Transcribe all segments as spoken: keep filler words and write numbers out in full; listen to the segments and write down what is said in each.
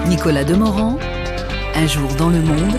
Nicolas Demorand, Un jour dans le monde,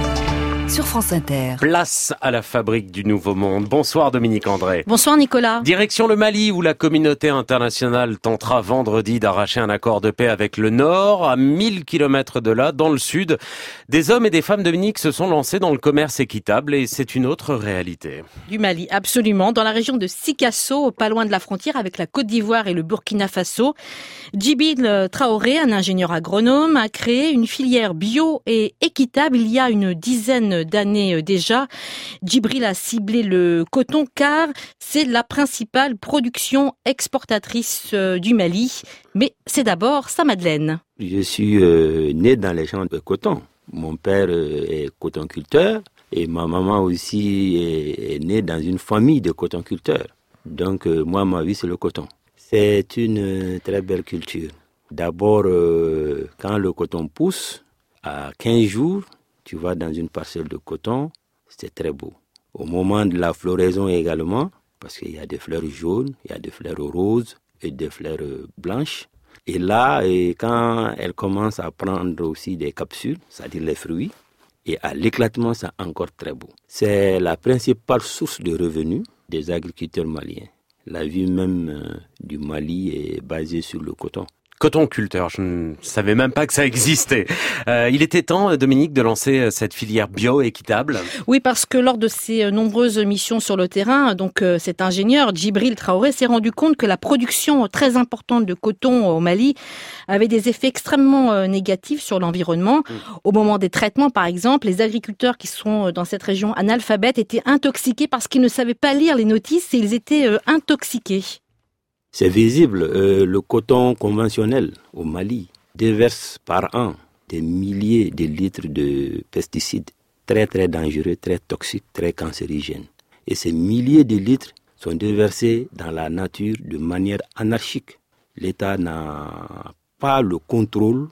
sur France Inter. Place à la fabrique du Nouveau Monde. Bonsoir Dominique André. Bonsoir Nicolas. Direction le Mali où la communauté internationale tentera vendredi d'arracher un accord de paix avec le Nord. À mille kilomètres de là, dans le Sud, des hommes et des femmes, Dominique, se sont lancés dans le commerce équitable et c'est une autre réalité. Du Mali, absolument. Dans la région de Sikasso, pas loin de la frontière avec la Côte d'Ivoire et le Burkina Faso, Djibril Traoré, un ingénieur agronome, a créé une filière bio et équitable il y a une dizaine d'années déjà. Djibril a ciblé le coton car c'est la principale production exportatrice du Mali. Mais c'est d'abord sa Madeleine. Je suis euh, né dans les champs de coton. Mon père euh, est cotonculteur et ma maman aussi est, est née dans une famille de cotonculteurs. Donc euh, moi, ma vie, c'est le coton. C'est une euh, très belle culture. D'abord, euh, quand le coton pousse, à quinze jours, tu vas dans une parcelle de coton, c'est très beau. Au moment de la floraison également, parce qu'il y a des fleurs jaunes, il y a des fleurs roses et des fleurs blanches. Et là, et quand elles commencent à prendre aussi des capsules, c'est-à-dire les fruits, et à l'éclatement, c'est encore très beau. C'est la principale source de revenus des agriculteurs maliens. La vie même euh, du Mali est basée sur le coton. Cotonculteur, je ne savais même pas que ça existait. Euh, il était temps, Dominique, de lancer cette filière bio équitable. Oui, parce que lors de ses nombreuses missions sur le terrain, donc euh, cet ingénieur, Djibril Traoré, s'est rendu compte que la production très importante de coton au Mali avait des effets extrêmement euh, négatifs sur l'environnement. Mmh. Au moment des traitements, par exemple, les agriculteurs qui sont dans cette région analphabètes étaient intoxiqués parce qu'ils ne savaient pas lire les notices et ils étaient euh, intoxiqués. C'est visible, euh, le coton conventionnel au Mali déverse par an des milliers de litres de pesticides très très dangereux, très toxiques, très cancérigènes. Et ces milliers de litres sont déversés dans la nature de manière anarchique. L'État n'a pas le contrôle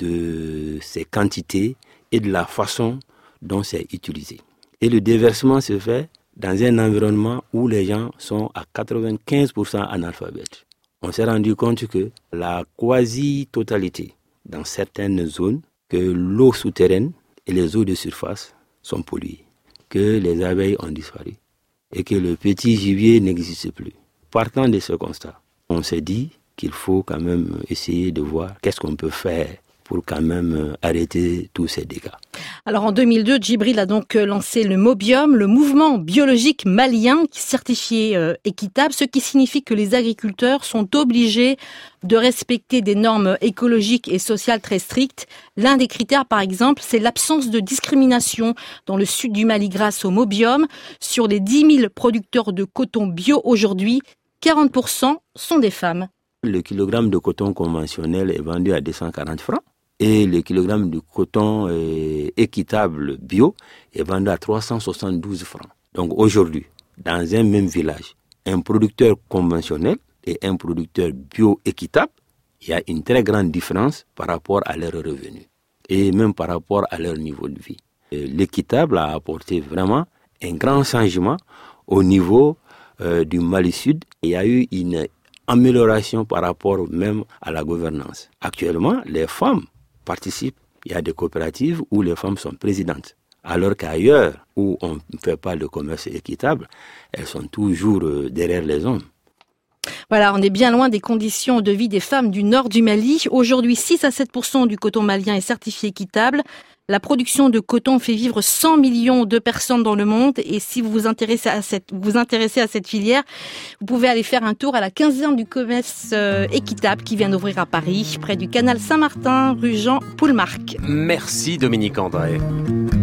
de ces quantités et de la façon dont c'est utilisé. Et le déversement se fait dans un environnement où les gens sont à quatre-vingt-quinze pour cent analphabètes. On s'est rendu compte que la quasi-totalité, dans certaines zones, que l'eau souterraine et les eaux de surface sont polluées, que les abeilles ont disparu et que le petit gibier n'existe plus. Partant de ce constat, on s'est dit qu'il faut quand même essayer de voir qu'est-ce qu'on peut faire pour quand même arrêter tous ces dégâts. Alors en deux mille deux, Djibril a donc lancé le Mobium, le mouvement biologique malien certifié euh, équitable, ce qui signifie que les agriculteurs sont obligés de respecter des normes écologiques et sociales très strictes. L'un des critères, par exemple, c'est l'absence de discrimination dans le sud du Mali grâce au Mobium. Sur les dix mille producteurs de coton bio aujourd'hui, quarante pour cent sont des femmes. Le kilogramme de coton conventionnel est vendu à deux cent quarante francs. Et le kilogramme de coton euh, équitable bio est vendu à trois cent soixante-douze francs. Donc aujourd'hui, dans un même village, un producteur conventionnel et un producteur bio équitable, il y a une très grande différence par rapport à leurs revenus et même par rapport à leur niveau de vie. Et l'équitable a apporté vraiment un grand changement au niveau euh, du Mali Sud. Il y a eu une amélioration par rapport même à la gouvernance. Actuellement, les femmes participent. Il y a des coopératives où les femmes sont présidentes. Alors qu'ailleurs, où on ne fait pas le commerce équitable, elles sont toujours derrière les hommes. Voilà, on est bien loin des conditions de vie des femmes du nord du Mali. Aujourd'hui, six à sept pour cent du coton malien est certifié équitable. La production de coton fait vivre cent millions de personnes dans le monde. Et si vous vous intéressez à cette, vous intéressez à cette filière, vous pouvez aller faire un tour à la quinzaine du commerce euh, équitable qui vient d'ouvrir à Paris, près du canal Saint-Martin, rue Jean Poulmarc. Merci Dominique André.